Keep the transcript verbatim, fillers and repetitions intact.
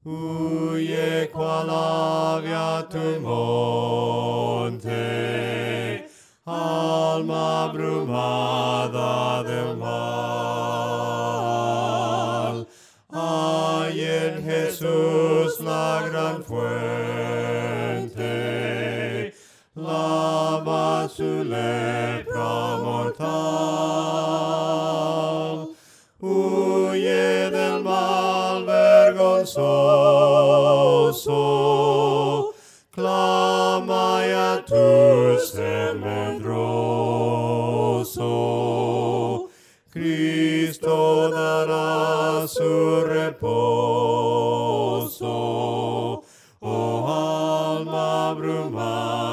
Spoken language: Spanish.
Huye cual ave a tu monte, alma abrumada del mal. Hay en Jesús la gran fuente, lava su lepra mortal. Huye del mal vergonzoso, clama a tu ser medroso. Cristo dará su reposo, oh alma abrumada.